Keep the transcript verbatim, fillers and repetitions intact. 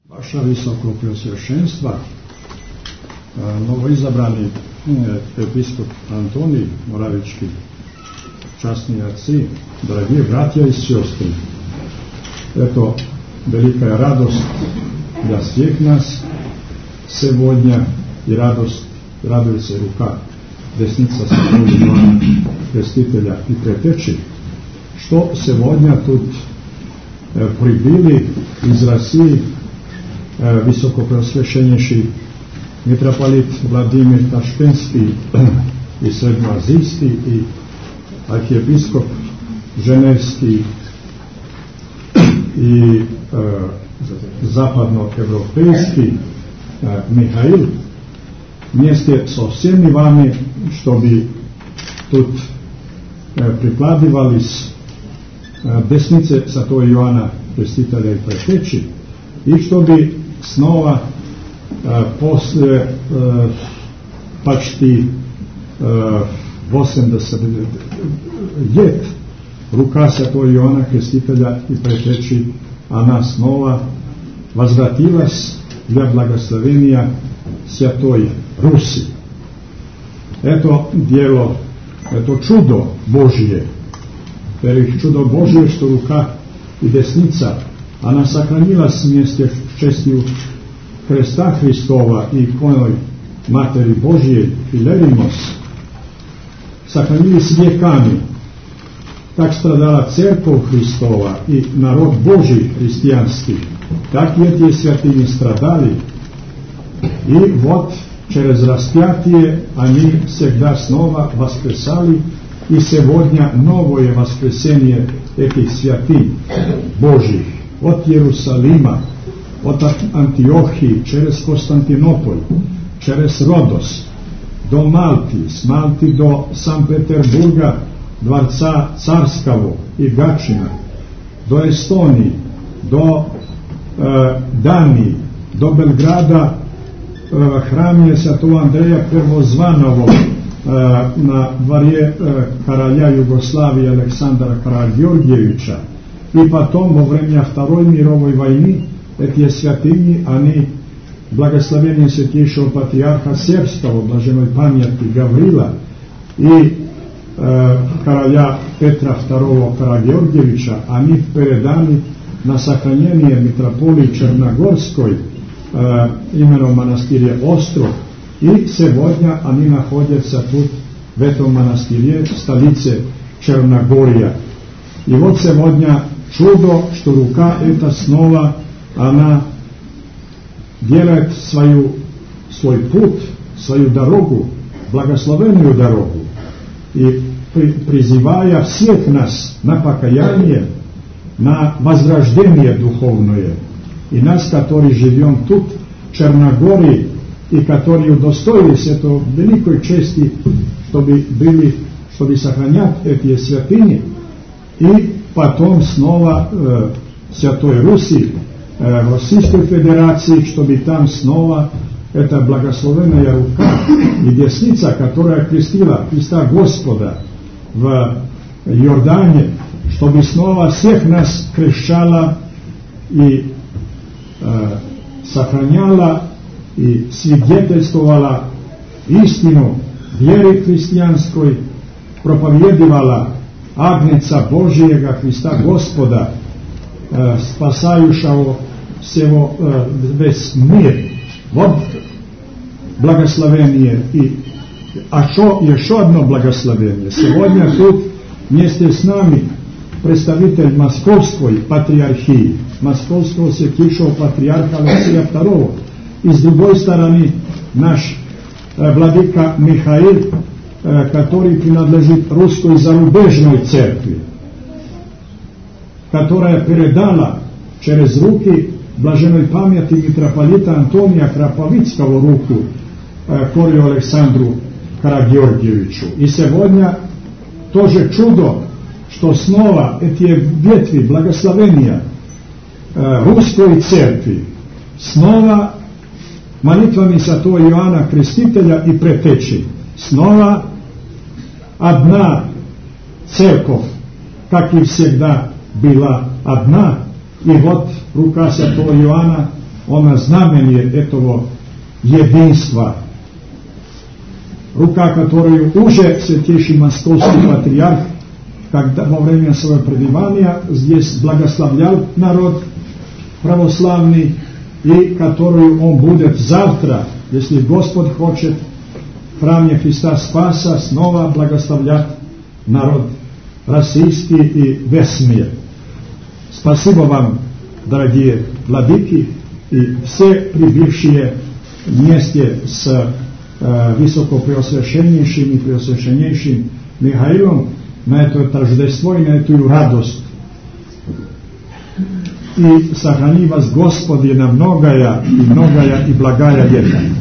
Vaša visokopreosvešenstva, novoizabrani episkop Antonij Moravički, časni отцы, дорогие братья и сестры, это великая радость для всех нас сегодня, и радость, радуется рука, десница святого Иоанна Крестителя и Предтечи, что сегодня тут э, прибыли из России э, высокопреосвященнейший митрополит Владимир Ташкентский и Среднеазийский, и архиепископ Женевский, и э, западноевропейский э, Михаил, вместе со всеми вами, чтобы тут э, прикладывались э, десницы святого Иоанна Крестителя и Предтечи, и чтобы снова э, после э, почти э, восемьдесят лет рука святого Иоанна Крестителя и Предтечи, она снова возвратилась для благословения Святой Руси. Это дело, это чудо Божье. Теперь чудо Божье, что рука и десница, она сохранилась вместе с честью креста Христова и иконой Матери Божьей Филеримос. Сохранились веками. Так страдала Церковь Христова и народ Божий христианский. Так и эти святыни страдали. И вот через распятие они всегда снова воскресали, и сегодня новое воскресение этих святынь Божьих от Иерусалима, от Антиохии, через Константинополь, через Родос, до Малты, с Малты до Санкт-Петербурга, Дворца Царского и Гатчина, до Эстонии, до э, Дании, до Белграда, в храме святого Андрея Первозваного э, на дворе э, короля Югославии Александра Карагеоргиевича. И потом, во время Второй мировой войны, эти святыни, они благословение святейшего патриарха Сербского, блаженной памяти Гаврила, и э, короля Петра Второго Карагеоргиевича, они передали на сохранение митрополии Черногорской, Uh, именом монастыря Острог, и сегодня они находятся тут, в этом монастыре, в столице Черногория. И вот сегодня чудо, что рука эта снова, она делает свою, свой путь, свою дорогу, благословенную дорогу, и при, призывая всех нас на покаяние, на возрождение духовное. И нас, которые живем тут, в Черногории, и которые удостоились этой великой чести, чтобы были, чтобы сохранять эти святыни, и потом снова э, Святой Руси, э, Российской Федерации, чтобы там снова эта благословенная рука и десница, которая крестила Христа Господа в Иордане, чтобы снова всех нас крещала и сохраняла и свидетельствовала истину веры христианской, проповедовала Агнца Божьего Христа Господа, э, спасающего всего, э, весь мир. Вот благословение. И а шо, еще одно благословение. Сегодня тут вместе с нами представитель Московской патриархии, Московского святейшего патриарха Алексея Второго, и с другой стороны наш э, владыка Михаил, э, который принадлежит русской зарубежной церкви, которая передала через руки блаженной памяти митрополита Антония Краповицкого руку э, королю Александру Карагеоргиевичу. И сегодня тоже чудо, что снова эти ветви благословения э, русской церкви снова молитвами святого Иоанна Крестителя и Предтечи, снова одна церковь, как и всегда была одна, и вот рука святого Иоанна Ona знаменje этого единства. Рука, которую уже Святейший Московский Патриарх, когда во время своего пребывания здесь благословлял народ православный, и которую он будет завтра, если Господь хочет, в храме Христа Спаса снова благословлять народ российский и весь мир. Спасибо вам, дорогие владыки, и все прибывшие вместе с э, высокопреосвященнейшим и преосвященнейшим Михаилом на это торжество и на эту радость. И сохрани вас, Господи, на многое и многое и благая века.